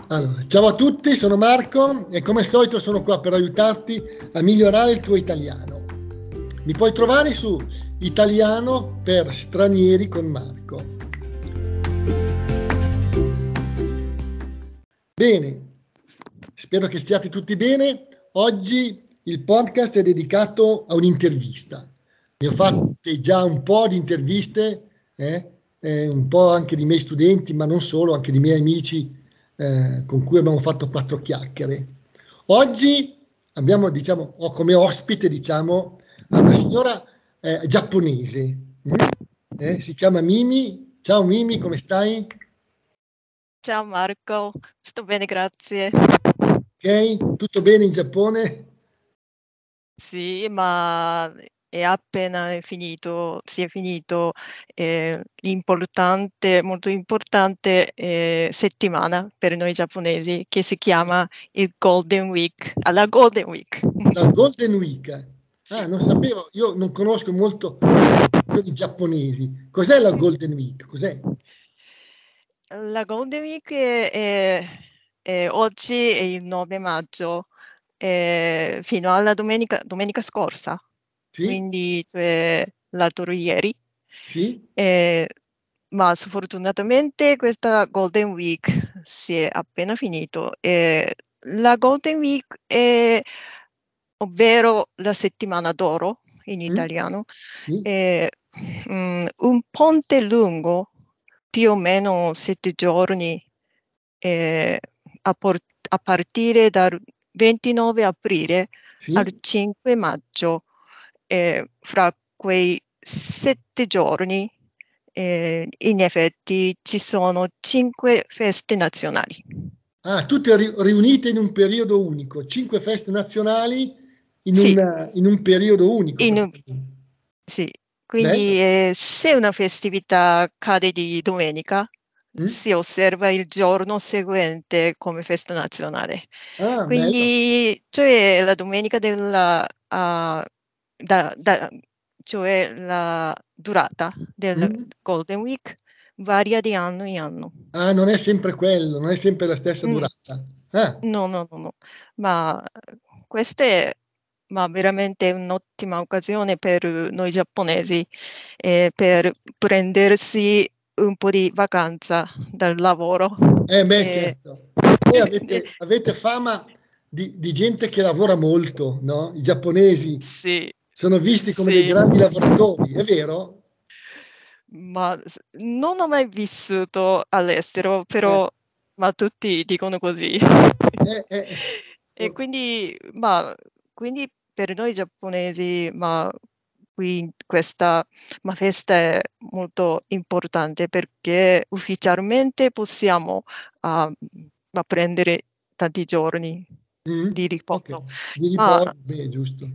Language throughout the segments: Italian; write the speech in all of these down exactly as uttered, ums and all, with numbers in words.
Allora, ciao a tutti, sono Marco e come al solito sono qua per aiutarti a migliorare il tuo italiano. Mi puoi trovare su Italiano per Stranieri con Marco. Bene, spero che stiate tutti bene. Oggi il podcast è dedicato a un'intervista. Ne ho fatte già un po' di interviste, eh? Eh, un po' anche di miei studenti, ma non solo, anche di miei amici eh, con cui abbiamo fatto quattro chiacchiere. Oggi abbiamo, diciamo, ho come ospite, diciamo, una signora eh, giapponese. mm? Eh, si chiama Mimi. Ciao Mimi, come stai? Ciao Marco, sto bene, grazie. Ok? Tutto bene in Giappone? Sì, ma è appena finito, si è finito eh, l'importante, molto importante eh, settimana per noi giapponesi che si chiama il Golden Week, alla Golden Week. La Golden Week. Ah, Sì. non sapevo, io non conosco molto i giapponesi. Cos'è la Golden Week? Cos'è? La Golden Week è, è- è oggi è il nove maggio, eh, fino alla domenica, domenica scorsa, Sì? quindi cioè, l'altro ieri. Sì? Eh, ma sfortunatamente questa Golden Week si è appena finito. E la Golden Week è, ovvero la settimana d'oro in Mm? italiano, Sì? è mm, un ponte lungo, più o meno sette giorni, eh, a, por- a partire dal ventinove aprile al Sì? cinque maggio. Eh, fra quei sette giorni, eh, in effetti, ci sono cinque feste nazionali. Ah, tutte ri- riunite in un periodo unico. Cinque feste nazionali in Sì, un, in un periodo unico, in un- praticamente. sì. Bello. Quindi eh, se una festività cade di domenica, Mm? si osserva il giorno seguente come festa nazionale. Ah, bello. Quindi, cioè la domenica della, ah, da- da- cioè la durata del Mm? Golden Week varia di anno in anno. Ah, non è sempre quello, non è sempre la stessa Mm, durata. Ah, no, no, no, no. Ma eh, questa è ma veramente un'ottima occasione per noi giapponesi, eh, per prendersi un po' di vacanza dal lavoro. eh beh, Eh, certo. Voi avete, avete fama di, di gente che lavora molto, no? I giapponesi sì, sono visti come dei sì. grandi lavoratori, è vero? Ma s non ho mai vissuto all'estero, Eh, però ma tutti dicono così. eh, eh, E quindi ma quindi per noi giapponesi, ma qui questa ma festa è molto importante perché ufficialmente possiamo, uhm, ma prendere tanti giorni mm, di ok, riposo. di Ma riposo, beh, giusto.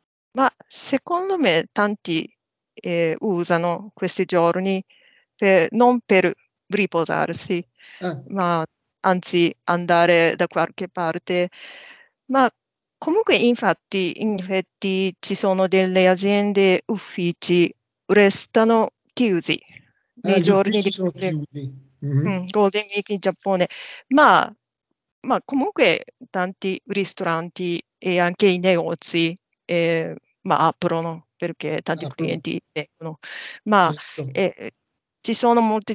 ma secondo me tanti, ehm, usano questi giorni per non per riposarsi, Ah, ma anzi andare da qualche parte. Ma comunque infatti in effetti ci sono delle aziende, uffici restano chiusi ah, nei gli giorni uffici di sono Golden chiusi. Mhm. mh, Golden Week in Giappone, ma ma comunque tanti ristoranti e anche i negozi, ehm, ma aprono perché tanti Aprono, clienti vengono. Ma, certo. ehm, ci sono molti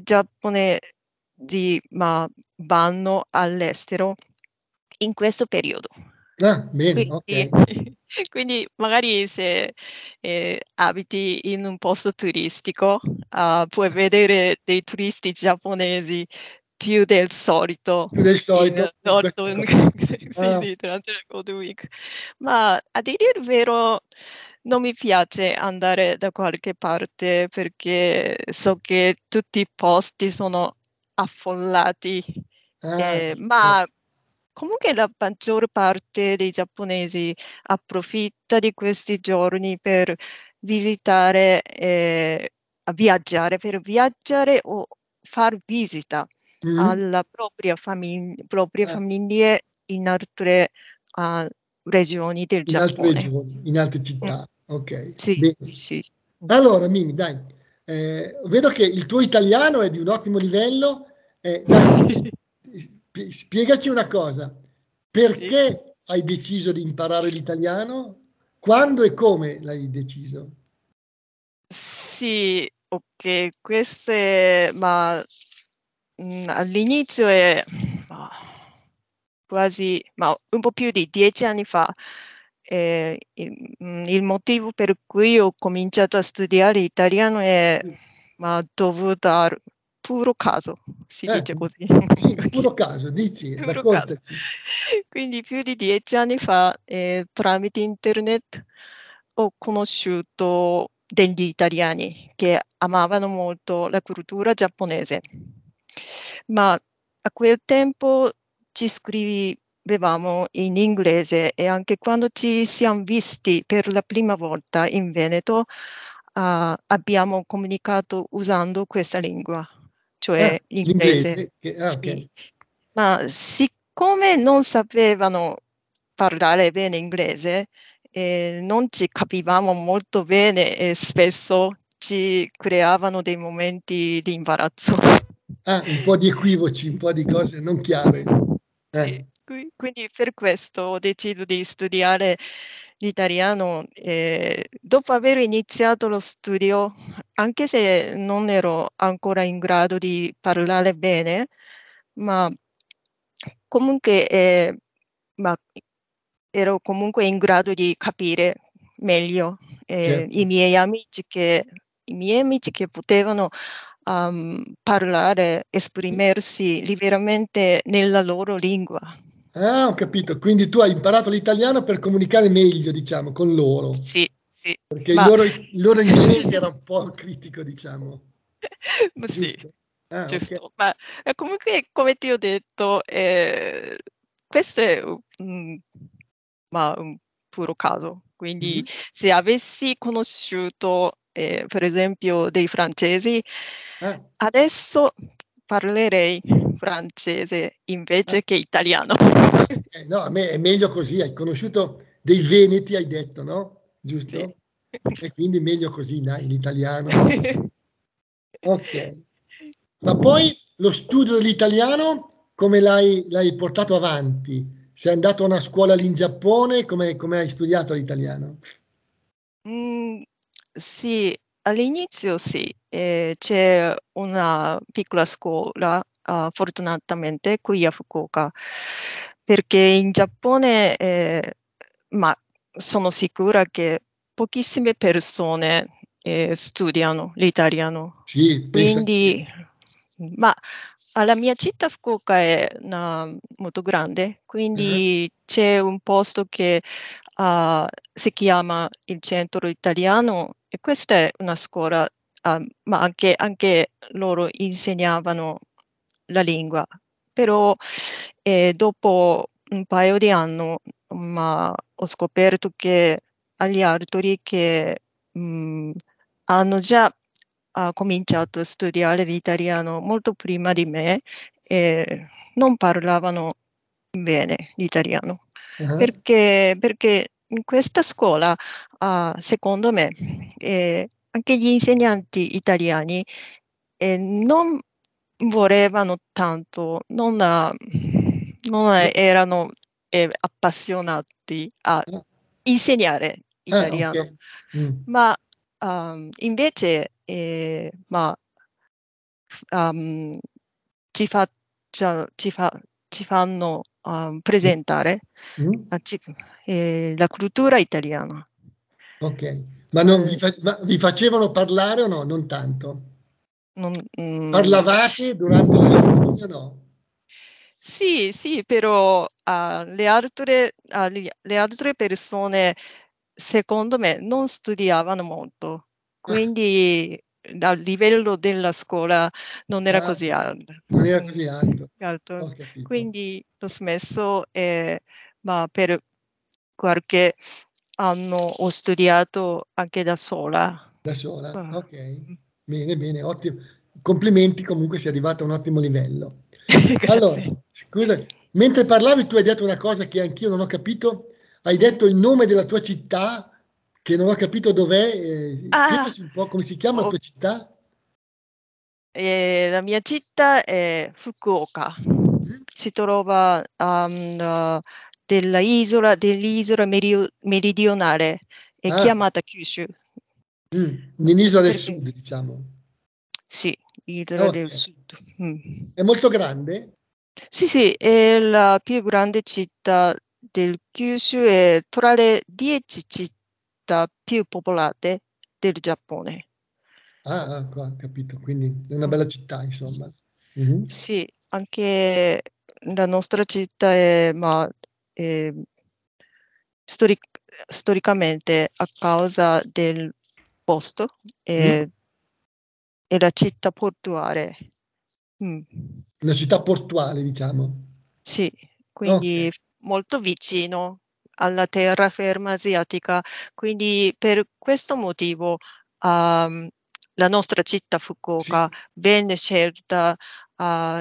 giapponesi, ma vanno all'estero in questo periodo. Ah, bene, ok. Quindi quindi magari se, ehm, abiti in un posto turistico, uhm, puoi vedere dei turisti giapponesi più del solito Più del in solito in queste Golden cose. sì, Ah, sì, durante la Golden Week. Ma a dire il vero non mi piace andare da qualche parte perché so che tutti i posti sono affollati, ah, ehm, certo. ma comunque la maggior parte dei giapponesi approfitta di questi giorni per visitare, ehm, a viaggiare, per viaggiare o far visita Mhm. alla propria famig proprie Ah, famiglie in altre, uhm, regioni del in altre Giappone. regioni, in altre Mh, città. Ok, sì, sì, bene. sì. Mh. Allora, Mimi, dai, eh, vedo che il tuo italiano è di un ottimo livello. Eh, dai, spiegaci una cosa, perché sì. hai deciso di imparare l'italiano? Quando e come l'hai deciso? Sì, ok, queste, ma mh, all'inizio è ma, quasi, ma un po' più di dieci anni fa. Eh, il, il motivo per cui ho cominciato a studiare italiano è ma, dovuto a puro caso, si Eh, dice così. sì, puro caso, dici, Puro caso. raccontaci. Quindi più di dieci anni fa, eh, tramite internet, ho conosciuto degli italiani che amavano molto la cultura giapponese. Ma a quel tempo ci scrivevamo in inglese e anche quando ci siamo visti per la prima volta in Veneto, uh, abbiamo comunicato usando questa lingua, cioè Ah, l'inglese. l'inglese? Che, ah, ok. Sì. Ma siccome non sapevano parlare bene inglese, eh, non ci capivamo molto bene e spesso ci creavano dei momenti di imbarazzo. Ah, un po' di equivoci, un po' di cose non chiare. Sì, Eh. qui- quindi per questo ho deciso di studiare l'italiano. E dopo aver iniziato lo studio, anche se non ero ancora in grado di parlare bene, ma comunque eh, ma ero comunque in grado di capire meglio eh, Certo. i miei amici che, i miei amici che potevano um, parlare, esprimersi liberamente nella loro lingua. Ah, ho capito. Quindi tu hai imparato l'italiano per comunicare meglio, diciamo, con loro. Sì, sì, Perché il ma loro, il loro inglese era un po' critico, diciamo. ma sì, Giusto? Ah, ok. giusto. Ma eh, comunque, come ti ho detto, eh, questo è un, ma un puro caso. Quindi, Mhm. se avessi conosciuto, eh, per esempio, dei francesi, Ah, adesso parlerei francese ah, invece che italiano. ah, ok. No, a me è meglio così. Hai conosciuto dei veneti, hai detto, no? Sì. Giusto? E quindi meglio così, dai, l'italiano. Ok. Ma poi lo studio dell'italiano come l'hai, l'hai portato avanti? Sei andato a una scuola lì in Giappone? Come, come hai studiato l'italiano? Mhmm, sì, all'inizio sì, ehm, c'è una piccola scuola, uhm, fortunatamente qui a Fukuoka, perché in Giappone, ehm, ma sono sicura che pochissime persone, ehm, studiano l'italiano. Sì, penso anch'io. Quindi ma alla mia città Fukuoka è una molto grande, Ah, quindi c'è un posto che uh, si chiama il Centro Italiano e questa è una scuola, uh, ma anche, anche loro insegnavano la lingua, però eh, dopo un paio di anni ma ho scoperto che agli altri che mh, hanno già ha cominciato a studiare l'italiano molto prima di me e non parlavano bene l'italiano. ah, Perché, perché in questa scuola, uh, secondo me, eh, anche gli insegnanti italiani eh, non volevano tanto, non, uh, non ah, erano eh, appassionati a ah, insegnare ah, ok. italiano, Mm. ma um, invece eh, ma, um, ci, faccia- ci, fa- ci fanno um, presentare Mm. la, ci- eh, la cultura italiana. Ok. Ma, non vi, Eh, fa- ma vi facevano parlare o no? Non tanto. non- mm, Parlavate durante le lezioni o no? sì, sì, però ah, le altre, ah, li- le altre persone, secondo me, non studiavano molto, Ah, quindi a livello della scuola non era ah, così alto. non era Mm, così alto. alto. Ho capito. Quindi ho smesso, eh, ma per qualche anno ho studiato anche da sola. Da sola? Ah, Ok. mm. Bene, bene, ottimo. Complimenti, comunque sei arrivata a un ottimo livello. Allora, Grazie. scusa, mentre parlavi tu hai detto una cosa che anch'io non ho capito. Hai Mm. detto il nome della tua città, che non ho capito dov'è. Eh, Ah, spiegaci un po' come si chiama la oh, tua città? eh, la mia città è Fukuoka. si trova um, della isola, dell'isola merio- meridionale, è Ah, chiamata Kyushu. mm, un'isola del Perché sud, diciamo. sì, isola Ok. del sud. Mm. È molto grande? Sì, sì, è la più grande città del Kyushu e tra le dieci città più popolate del Giappone. Ah, ah, qua, capito. Quindi è una Mm. bella città, insomma. Mhm. Sì, anche la nostra città è, ma, è stori- storicamente a causa del posto è, Mm. è la città portuale. Mm. Una città portuale, diciamo. Sì, Ok. quindi molto vicino alla terraferma asiatica. Quindi per questo motivo um, la nostra città Sì, Fukuoka venne scelta uh,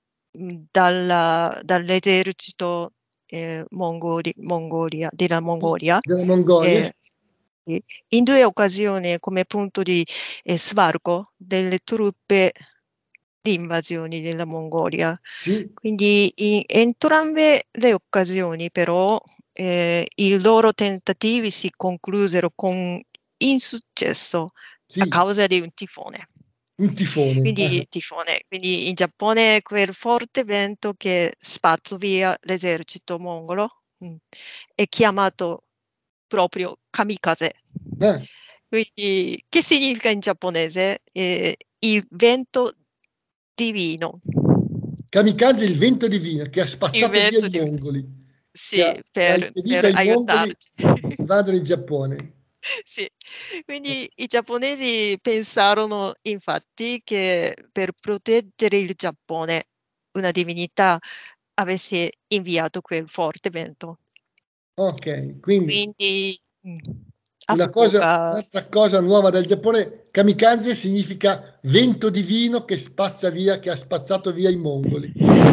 dalla- dall'esercito eh, mongoli- Mongolia, della Mongolia della Mongolia. eh, sì, in due occasioni come punto di eh, sbarco delle truppe di invasione della Mongolia. Sì, Quindi in entrambe le occasioni però eh, i loro tentativi si conclusero con insuccesso a sì, causa di un tifone. un tifone. Ah, Quindi tifone, quindi in Giappone quel forte vento che spazzò via l'esercito mongolo mm, è chiamato proprio kamikaze. ah, Quindi, che significa in giapponese? Eh, il vento divino. kamikaze, il vento divino che ha Il spazzato via vento i divino. mongoli, che ha, Sì, che ha per, impedito per ai mongoli aiutarci. di invadere il Giappone. Sì, quindi i giapponesi pensarono infatti che per proteggere il Giappone una divinità avesse inviato quel forte vento. Ok, quindi Quindi mm, a una cosa, Fukuoka un'altra cosa nuova del Giappone, kamikaze significa vento divino che spazza via, che ha spazzato via i mongoli.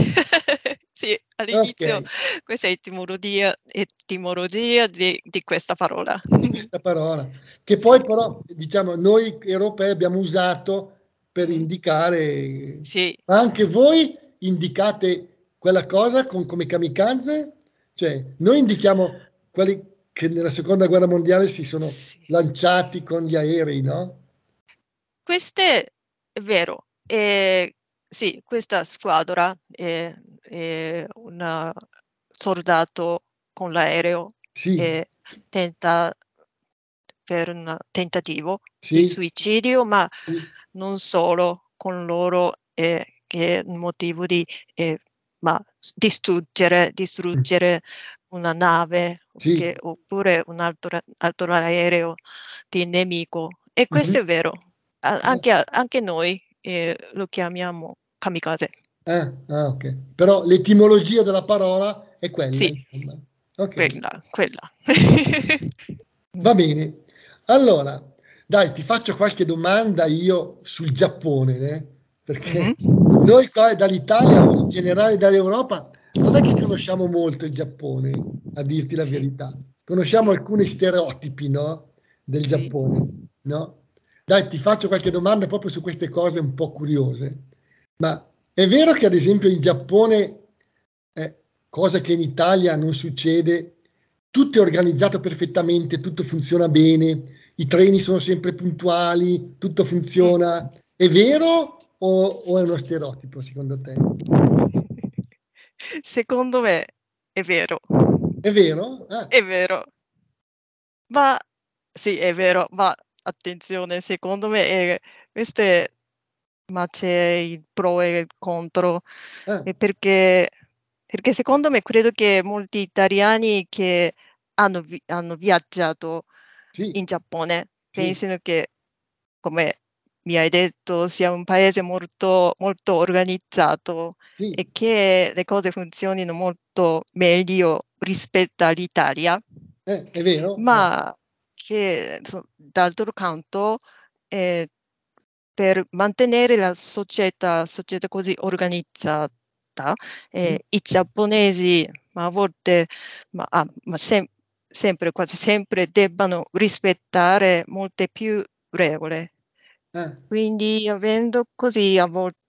sì, Ok, all'inizio questa è etimologia, etimologia di, di questa parola. di questa parola, che Sì. poi però, diciamo, noi europei abbiamo usato per Mm. indicare, Sì, ma anche voi indicate quella cosa con, come kamikaze? Cioè, noi indichiamo quelli che nella seconda guerra mondiale si sono sì. lanciati con gli aerei, no? Questo è vero. E, sì, questa squadra è, è un soldato con l'aereo Sì, e tenta per un tentativo di sì, suicidio, ma sì, non solo con loro, eh, che è un motivo di eh, ma distruggere, mm, distruggere una nave sì, che- oppure un altro, altro aereo di nemico. E mhm, questo è vero. A- eh, anche, a- anche noi eh, lo chiamiamo kamikaze. ah, ah, ok. Però l'etimologia della parola è quella, Sì, insomma. Ok. quella, quella. Va bene. Allora, dai, ti faccio qualche domanda io sul Giappone, eh? Mhm. Perché noi qua dall'Italia o in generale dall'Europa non è che conosciamo molto il Giappone, a dirti la Sì, verità. Conosciamo sì, alcuni stereotipi, no? Del sì. Giappone, no? Dai, ti faccio qualche domanda proprio su queste cose un po' curiose. Ma è vero che ad esempio in Giappone, eh, cosa che in Italia non succede, tutto è organizzato perfettamente, tutto funziona bene, i treni sono sempre puntuali, tutto Mm. funziona. È vero o, o è uno stereotipo secondo te? Secondo me è vero, È vero? Ah, è vero, ma sì, è vero, ma attenzione, secondo me è questo è ma c'è il pro e il contro, ah, e perché perché secondo me credo che molti italiani che hanno vi hanno viaggiato sì, in Giappone sì, pensino che, come mi hai detto, sia un paese molto molto organizzato sì, e che le cose funzionino molto meglio rispetto all'Italia, eh, è vero? Ah, ma che so d'altro canto, ehm, per mantenere la società società così organizzata, ehm, sì, i giapponesi ma a volte ma ah, ma sem sempre, quasi sempre debbano rispettare molte più regole. ah, Quindi avendo così a vol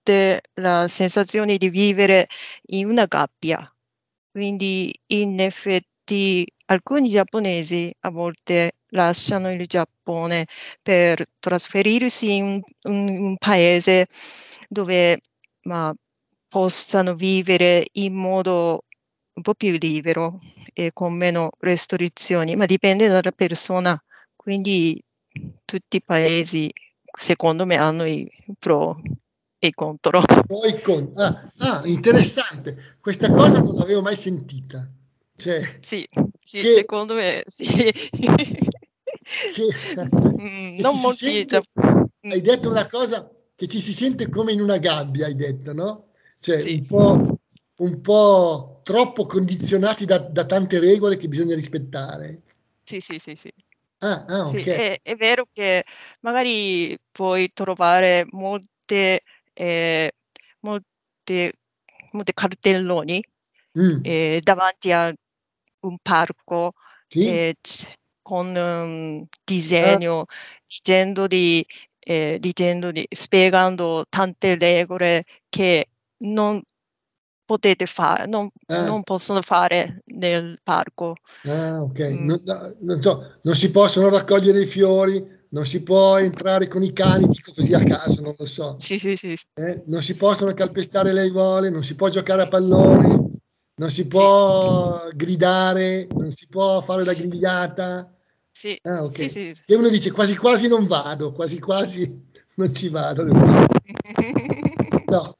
volte la sensazione di vivere in una gabbia. Quindi in effetti alcuni giapponesi a volte lasciano il Giappone per trasferirsi in un un paese dove, ma, possano vivere in modo un po' più libero e con meno restrizioni, ma dipende dalla persona. Quindi tutti i paesi, secondo me, hanno i pro e i contro. Pro e con ah, ah, interessante. Questa cosa non l'avevo mai sentita. Cioè, Sì, sì, che secondo me sì. che Mhmm, che ci non si molti gia sente mh, hai detto una cosa che ci si sente come in una gabbia, hai detto, no, cioè sì. un po' un po' troppo condizionati da da tante regole che bisogna rispettare. Sì, sì, sì, sì. Ah, ah, Sì, okay. è è vero che magari puoi trovare molte ehm, molte molte cartelloni, Mh. ehm, davanti a un parco, Sì. ehm, c con un Ah. disegno dicendo di ehm, dicendo di spiegando tante regole che non potete fa non Ah. non possono fare nel parco. Ah, okay. Mh. Non no non so, non si possono raccogliere i fiori, non si può entrare con i cani, dico così a caso, non lo so. Sì, sì, sì, s Eh, non si possono calpestare le aiuole, non si può giocare a pallone, non si sì. può gridare, non si può fare la S grigliata. Sì, Ah, sì, okay. sì, s E uno dice: "Quasi quasi non vado, quasi quasi non ci vado al parco." No.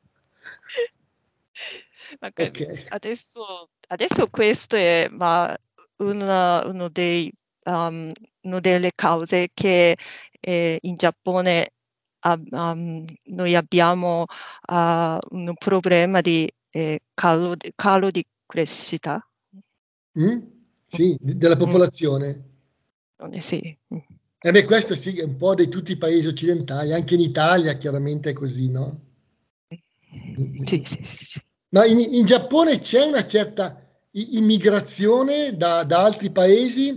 Magari Okay. adesso adesso questo è ma un uno dei uhm, uno delle cause che, ehm, in Giappone ab uhm, noi abbiamo, uhm, un problema di, ehm, calo di calo di crescita. Mh? Mh. Sì, d della Mh. popolazione? Nome sì, mh. Eh beh, questo sì, è un po' di tutti i paesi occidentali, anche in Italia chiaramente è così, no? Mh, mh, Sì, mh. sì, sì, sì. Ma in in Giappone c'è una certa i immigrazione da da altri paesi?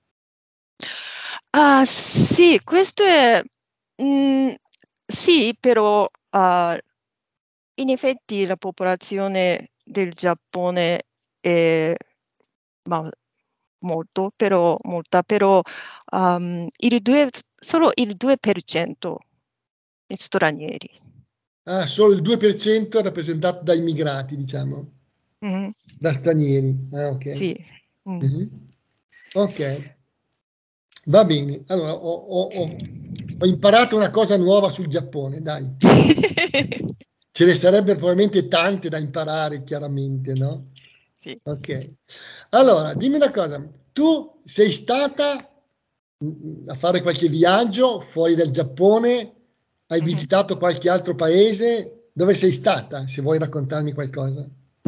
Ah, sì, questo è mhmm, sì, però, uhm, in effetti la popolazione del Giappone è ma molto, però molta, però, uhm, il due s solo il due per cento è stranieri. Ah, solo il due per cento è rappresentato da immigrati, diciamo. Mh-mh. Da stranieri. Ah, okay. Sì, mh. Mh-mh. Okay. Va bene. Allora ho ho ho ho imparato una cosa nuova sul Giappone, dai. Ce ne sarebbe probabilmente tante da imparare chiaramente, no, Sì. okay. Allora dimmi una cosa, tu sei stata, mhmm, a fare qualche viaggio fuori dal Giappone? Hai Mh-mh. visitato qualche altro paese? Dove sei stata? Se vuoi raccontarmi qualcosa.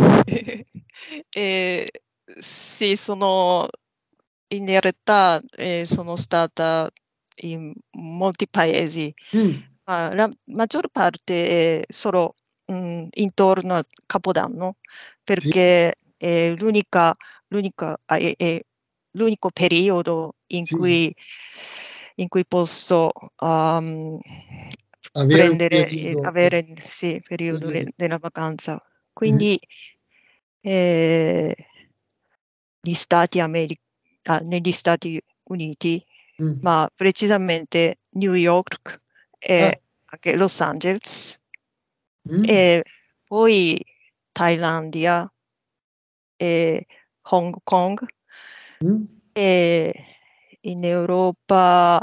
Ehm, sì, sono in realtà, ehm, sono stata in molti paesi, Mh. ma la maggior parte è solo, mhmm, intorno a Capodanno, Sì. perché è l'unica l'unica a è è l'unico periodo in Sì. cui in cui posso, uhm, Avere un prendere e periodo avere il sì, periodo de liberi. della vacanza. Mh-mh. Quindi, ehm, gli Stati Ameri ah, negli Stati Uniti, Mh. ma precisamente New York Ah. e anche Los Angeles. Mh. E poi Thailandia e Hong Kong. Mh. E in Europa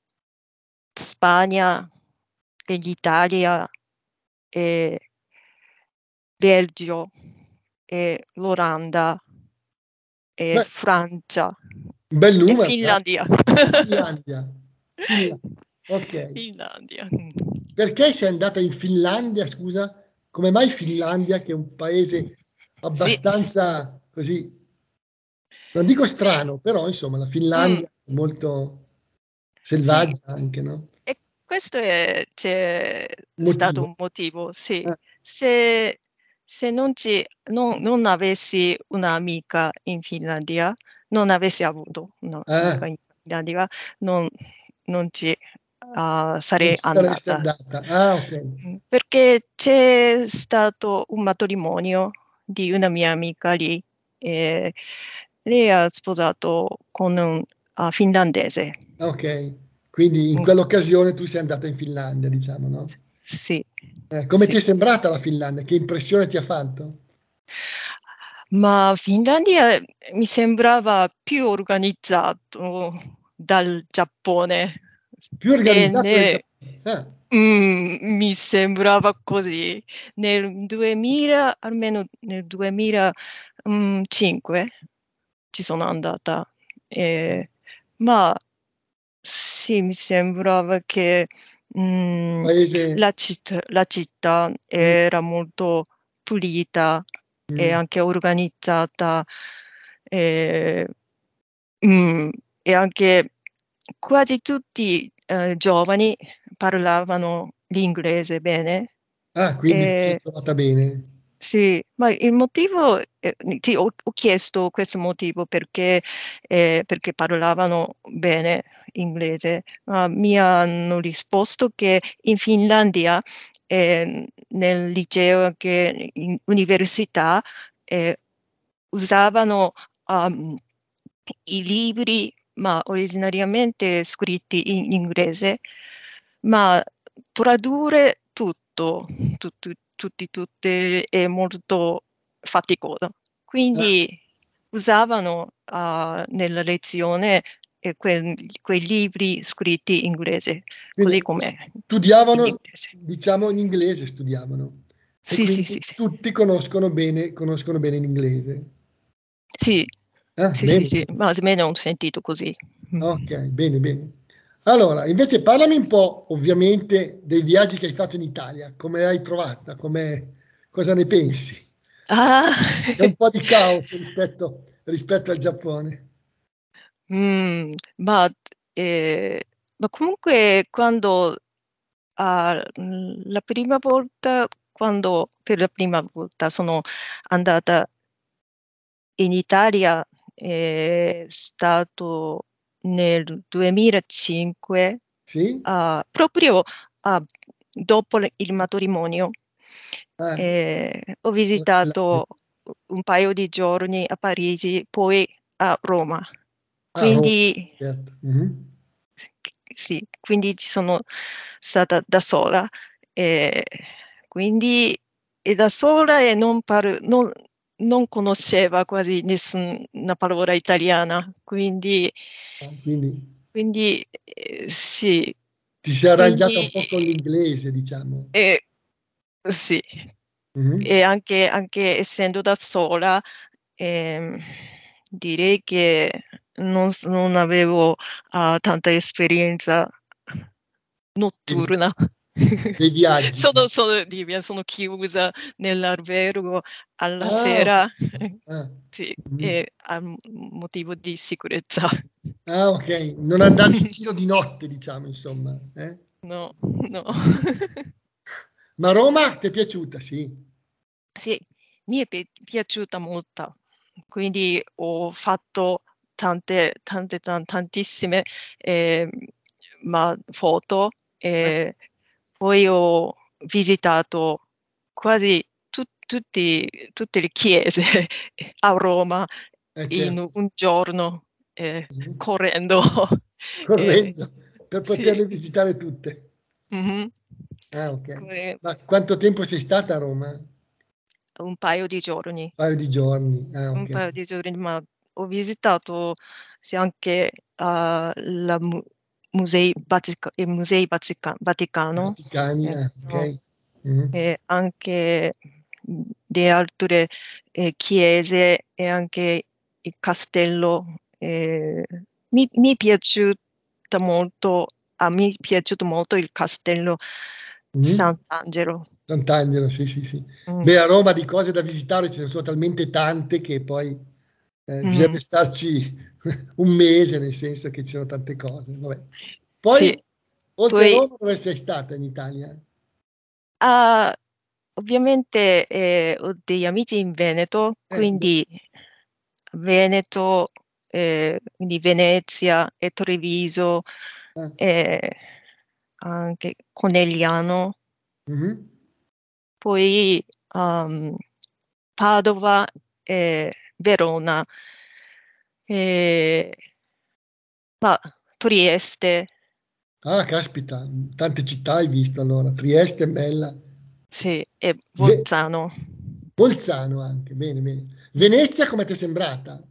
Spagna e l'Italia e Belgio e l'Olanda e Beh, Francia un bel e numero dai. Finlandia. Finlandia. Finla okay. Finlandia, mh. Perché sei andata in Finlandia, scusa? Come mai Finlandia, che è un paese Sì. abbastanza così non dico Sì. strano, però insomma la Mh. Finlandia è molto Sì. selvaggia anche, no? E questo è c'è stato Motivo. un motivo, sì. Eh. Se se non ci non non avessi un'amica in Finlandia, non avessi avuto Ah. un'amica in Finlandia, non non ci uh, Non sarei ci saresti andata. andata. Ah, ok. Perché c'è stato un matrimonio di una mia amica lì e lei ha sposato con un uh, finlandese. Ok, quindi in Mm. quell'occasione tu sei andata in Finlandia, diciamo, no? Sì, Eh, come sì. ti è sembrata la Finlandia? Che impressione ti ha fatto? Ma Finlandia mi sembrava più organizzato dal Giappone. Più organizzato del E Giappone. Ah, ne, mm, mi sembrava così. Nel duemila, almeno nel duemilacinque ci sono andata. E, ma sì, mi sembrava che mm, paese. la citt- la città Mm, era molto pulita e mm. anche organizzata e, mm, e anche quasi tutti eh, giovani parlavano l'inglese bene. Ah, quindi ti sei E, trovata bene. sì, ma il motivo, eh, sì, ho, ho chiesto questo motivo perché, eh, perché parlavano bene inglese, ma mi hanno risposto che in Finlandia, eh, nel liceo, anche in università, eh, usavano um, i libri, ma originariamente scritti in inglese, ma tradurre tutto, tutto, tutti, tutte è molto faticoso. Ah, Quindi usavano uh, nella lezione eh, que- quei libri scritti in inglese, così quindi come in studiavano, inglese. diciamo, in inglese studiavano e Sì, sì, sì, quindi sì. tutti conoscono bene, conoscono bene l'inglese. Sì, Ah, sì, sì, bene, sì, bene. ma almeno ho sentito così. Mm. Ok, bene, bene. Allora, invece parlami un po', ovviamente, dei viaggi che hai fatto in Italia. Come l'hai trovata? Come, cosa ne pensi? Ah, È un po' di caos rispetto, rispetto al Giappone. mm, ma, eh, ma comunque quando ah, mm, la prima volta, quando per la prima volta sono andata in Italia è stato nel duemilacinque, Sì? ah, proprio ah, dopo le- il matrimonio. Ah, Eh, ho la Finlandia. visitato un paio di giorni a Parigi, poi a Roma. Ah, Roma, Quindi certo. Mhm. sì, quindi ci sono stata da sola. E quindi e da sola e non, par- non, non conosceva quasi nessuna parola italiana. Quindi, Ah, quindi quindi eh, sì, ti sei arrangiata un quindi po' con l'inglese, diciamo. eh, sì. Mhm. E anche, anche essendo da sola, ehm, direi che non, s- non avevo ah, tanta esperienza Dei, notturna. dei viaggi. Sono, sono, di- mi sono chiusa nell'albergo alla Ah, ok. sera, Ah, sì, mhm. e a m- motivo di sicurezza. Ah, ok. Non andavi in giro di notte, diciamo, insomma. Eh? No, no. Ma Roma ti è piaciuta? Sì. Sì, mi è pi- piaciuta molto, quindi ho fatto tante, tante, tan- tantissime ehm, ma foto Eh, e poi ho visitato quasi tu- tutti, tutte le chiese a Roma eh, in certo. un giorno eh, Mhm. correndo. Eh, Correndo per sì. poterle visitare tutte. Mhm. Ah, ok. Que- Ma quanto tempo sei stata a Roma? Un Un paio di giorni. paio di giorni. Ah, Un ok. paio di giorni, ma ho visitato sì anche, uhm, la mu musei Vatica i musei Vatica Vaticano, Vaticani, e ah, no, ok. Mhm. e anche, mhmm, di altre, ehm, chiese e anche il castello, ehm, mi mi è piaciuta molto a mi è piaciuto molto il castello Mhm. Sant'Angelo. Sant'Angelo, sì, sì, sì. Mh. Beh, a Roma di cose da visitare ce ne sono talmente tante che poi eh, bisogna Mh. starci un mese, nel senso che ci sono tante cose. Vabbè. Sì, Poi, oltre a poi Roma, dove sei stata in Italia? ah, ovviamente, ehm, ho degli amici in Veneto, Eh, beh, quindi Veneto, ehm, quindi Venezia e Treviso, eh, ehm, anche Conegliano. Mh-mh. Poi, uhm, Padova e Verona. Ehm, ma Trieste. Ah, caspita, mhmm, tante città hai visto allora. Trieste è bella. Sì, e Ve Bolzano. Bolzano anche, bene, bene. Mh. Venezia come t'è sembrata?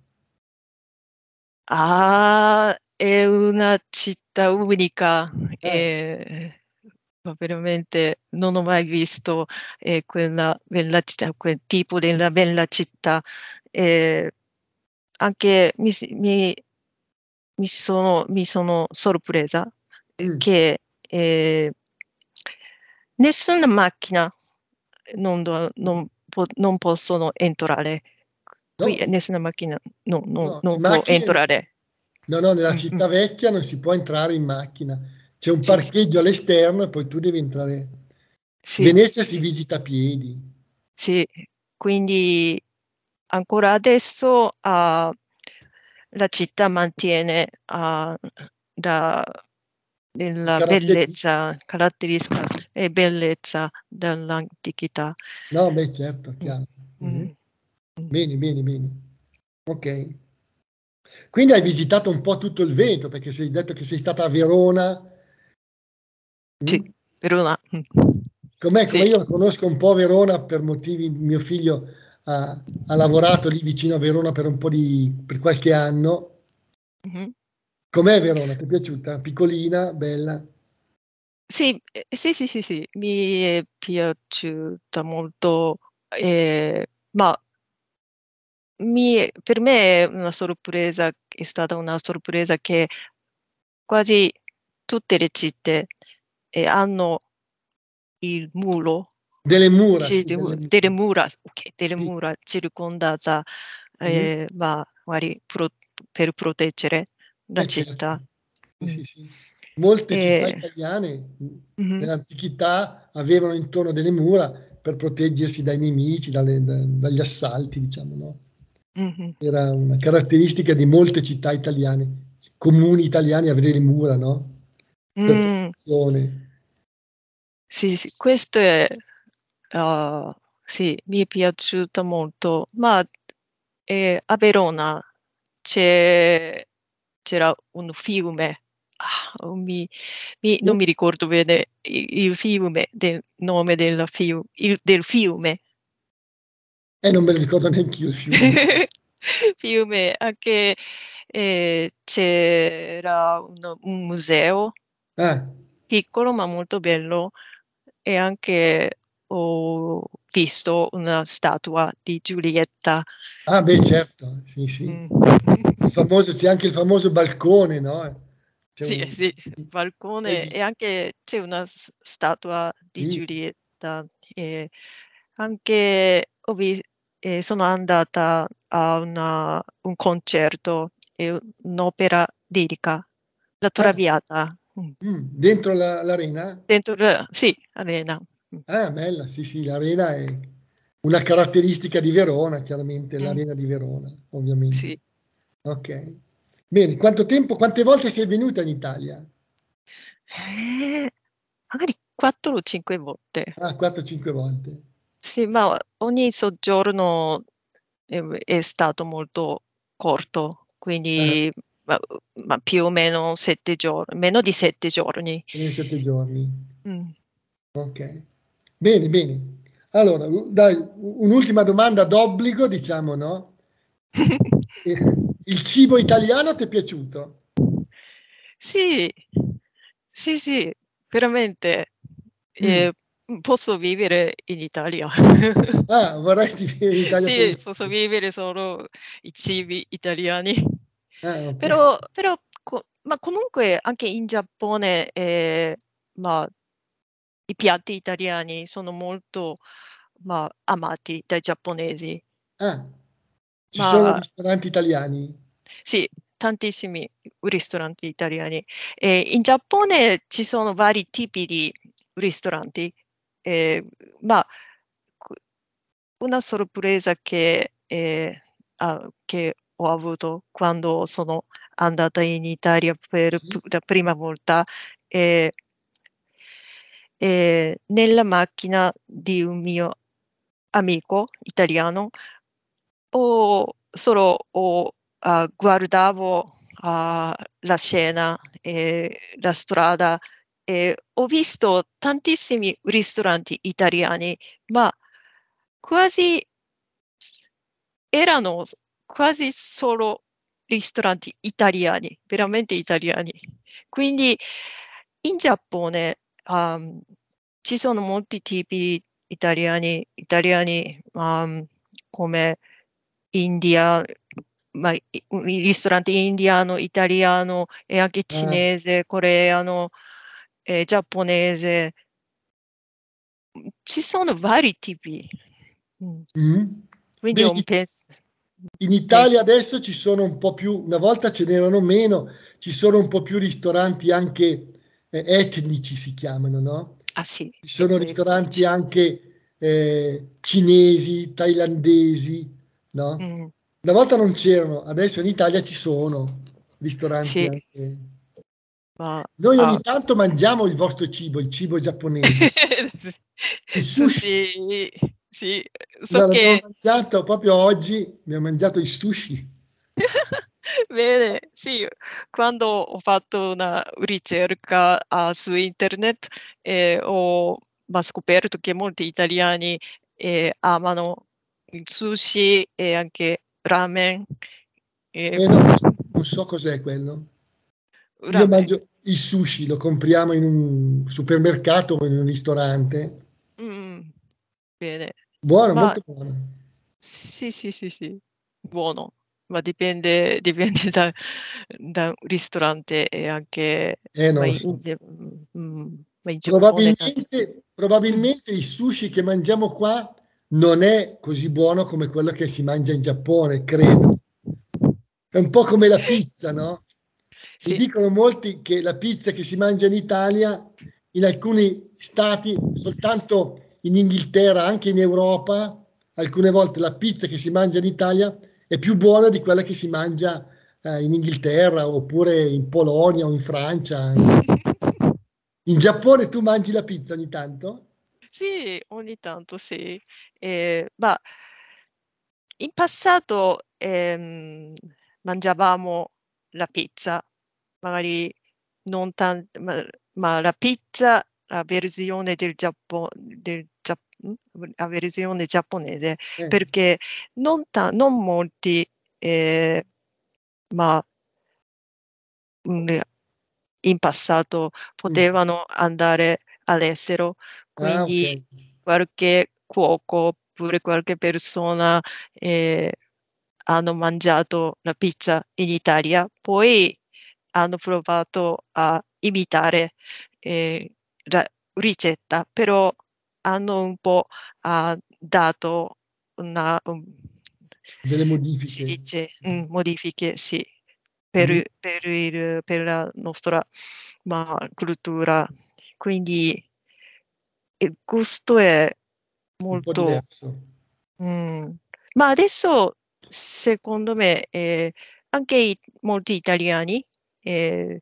Ah, è una città unica, Eh. ehm, ma veramente non ho mai visto, ehm, quella bella città, quel tipo della bella città. Ehm, anche mi si mi mi sono mi sono sorpresa, uhm, Mh. che, ehm nessuna macchina non do non po non possono entrare. Qui No. nessuna macchina no no No, le non può macchine entrare. no, no, nella Mh-mh. città vecchia non si può entrare in macchina. C'è un Sì, sì. parcheggio all'esterno e poi tu devi entrare. Sì, Venezia si sì. visita a piedi. Sì, quindi ancora adesso, uhm, la città mantiene, uhm, da Le della caratteristiche. bellezza, caratteristica e bellezza dell'antichità. No, beh certo, Mh. chiaro. Mh-mh. Mh. Mh. Bene, bene, bene. Okay. Quindi hai visitato un po' tutto il Veneto, perché sei detto che sei stata a Verona. Sì, Mh? Verona. Mh. Com'è? Sì. Come io la conosco un po' Verona per motivi mio figlio ha ha lavorato lì vicino a Verona per un po' di per qualche anno. Mh-mh. Com'è Verona? T'è piaciuta? Piccolina, bella? Sì, ehm, sì, sì, sì, sì, mi è piaciuta molto, ehm, ma mi è per me è una sorpresa è stata una sorpresa che quasi tutte le citte, ehm, hanno il muro, Delle mura, sì, sì, de mu delle delle mura. mura, s okay, delle Sì. mura circondata, Mh-mh. ehm, ma guari pro per proteggere la Eh certo. città. Sì, Mh. sì, sì. Molte città E italiane, mhmm, Mh-mh. nell'antichità avevano intorno delle mura per proteggersi dai nemici, dalle da dagli assalti, diciamo, no? Mh-mh. Era una caratteristica di molte città italiane, comuni italiani avere le mura, no, per Mh. protezione. Sì, sì, questo è uhm, sì, mi è piaciuta molto, ma, ehm, a Verona c'è c'era un fiume, ah, oh mi mi non Mh. mi ricordo bene i il fiume del nome del fiu il del fiume. Eh, non me lo ricordo neanch'io il fiume. Fiume anche, ehm, c'era un un museo Ah. piccolo ma molto bello e anche ho visto una statua di Giulietta. Ah beh certo, sì, sì. Mh. Il famoso c'è anche il famoso balcone, no, c'è Sì, un sì, hai balcone vi e anche c'è una s statua di Sì. Giulietta, e anche ho vis ehm, sono andata a una un concerto e u un'opera lirica, La Ah. Traviata. Mh. Mh, dentro la l'arena? Dentro l sì, arena. Mh. Ah, bella, sì, sì, l'arena è una caratteristica di Verona, chiaramente Mh. l'arena di Verona, ovviamente. Sì. Okay. Bene, quanto tempo quante volte sei venuta in Italia? Eh, magari quattro o cinque volte. Ah, quattro cinque volte. Sì, ma ogni soggiorno, ehm, è stato molto corto, Ah-ah. quindi ma uhm, ma più o meno sette gior meno di sette giorni. Meno di sette giorni. Mh. Okay. Bene, bene. Allora, u dai, u un'ultima domanda d'obbligo, diciamo, no? Eh, il cibo italiano t'è piaciuto? Sì. Sì, sì, veramente. Mh. Ehm, mhmm, posso vivere in Italia. Ah, vorresti vivere in Italia per Sì, il posso cibo. vivere solo i cibi italiani. Ah, okay. Però però co ma comunque anche in Giappone, ehm, ma i piatti italiani sono molto, ma amati dai giapponesi. Ah. Ci sono Ma ristoranti italiani? Sì, tantissimi ristoranti italiani. E in Giappone ci sono vari tipi di ristoranti, ehm, ma q una sorpresa che, ehm, a che ho avuto quando sono andata in Italia per p Sì. la prima volta, ehm ehm, nella macchina di un mio amico italiano ho solo ho uhm, guardavo, uhm, la scena e la strada e ho visto tantissimi ristoranti italiani, ma quasi erano s quasi solo ristoranti italiani, veramente italiani. Quindi in Giappone, uhm, ci sono molti tipi italiani italiani, uhm, come India, ma i un i ristoranti indiano, italiano e anche Ah, cinese, coreano e giapponese. Mhmm, ci sono vari tipi. Mh. mh. Quindi Beh, ho un pens in Italia pensi adesso ci sono un po' più, una volta ce n'erano meno, ci sono un po' più ristoranti anche, ehm, etnici si chiamano, no, ah sì, ci sono ristoranti etnici. anche, ehm, cinesi, thailandesi, no, Mh, una volta non c'erano, adesso in Italia ci sono ristoranti sì, anche. ma Noi ah. ogni tanto mangiamo il vostro cibo, il cibo giapponese, il sushi. Sushi, sì, so No, l'abbiamo che mangiato proprio oggi, abbiamo mangiato il sushi. bene, sì, quando ho fatto una ricerca, ah, su internet, ehm, ho ma scoperto che molti italiani, ehm, amano il sushi e anche ramen, ehm, Eh no, non so cos'è quello. Io ramen. mangio il sushi, lo compriamo in un supermercato o in un ristorante. Mh, bene. Buono, Ma molto buono. sì, sì, sì, sì, buono, ma dipende dipende da da un ristorante e anche Eh, ma non lo in so. in mhmm, ma in Giappone tante Probabilmente mh. probabilmente il sushi che mangiamo qua non è così buono come quello che si mangia in Giappone, credo. È un po' come la pizza, no, mi Sì. dicono molti che la pizza che si mangia in Italia, in alcuni stati, soltanto in Inghilterra, anche in Europa, alcune volte la pizza che si mangia in Italia è più buona di quella che si mangia, ehm, in Inghilterra, oppure in Polonia o in Francia anche. In Giappone tu mangi la pizza ogni tanto? Sì, ogni tanto sì. Ehm, ma in passato, ehm, mangiavamo la pizza, magari non tan ma ma la pizza, la versione del Giappo del Giap mhmm, la versione giapponese, Eh, perché non ta non molti, ehm, ma, mhmm, in passato mh. potevano andare all'estero, Ah, quindi okay. qualche cuoco, oppure qualche persona, ehm hanno mangiato la pizza in Italia, poi hanno provato a imitare, ehm, la ricetta, però hanno un po', ha dato una un Delle si modifiche. dice, mhmm, modifiche, sì, per Mh, i per il per la nostra, ma cultura. Quindi il gusto è un po' molto diverso. Mh. Ma adesso secondo me, ehm, anche i molti italiani, ehm,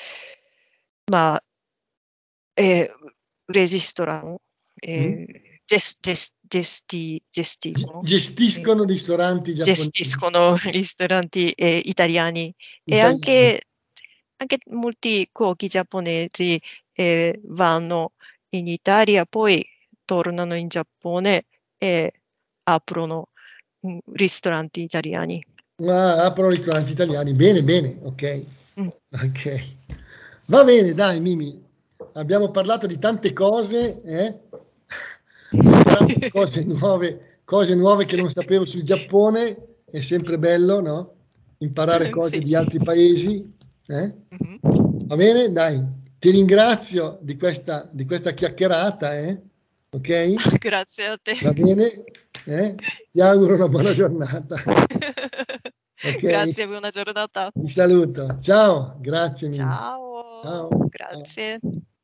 ma, ehm, resistono, Mh. ehm, ges ges gesti Ge gestiscono, sì, gestiscono ristoranti giapponesi, gestiscono ristoranti, ehm, italiani e italiani. anche anche molti cuochi giapponesi, ehm, vanno in Italia, poi tornano in Giappone e aprono, mhmm, ristoranti italiani. Ah, aprono ristoranti italiani. Bene, bene, okay, Mh. okay. Va bene dai Mimi, abbiamo parlato di tante cose, eh, ho imparato cose nuove cose nuove che non sapevo sul Giappone, è sempre bello, no, imparare cose Sì. di altri paesi, eh. Mh-mh. Va bene? Dai, ti ringrazio di questa di questa chiacchierata, eh, okay? Grazie a te. Va bene? Eh? Ti auguro una buona giornata. Okay? Grazie, buona giornata. Ti saluto. Ciao, grazie mille. Ciao, Ciao, ciao. grazie.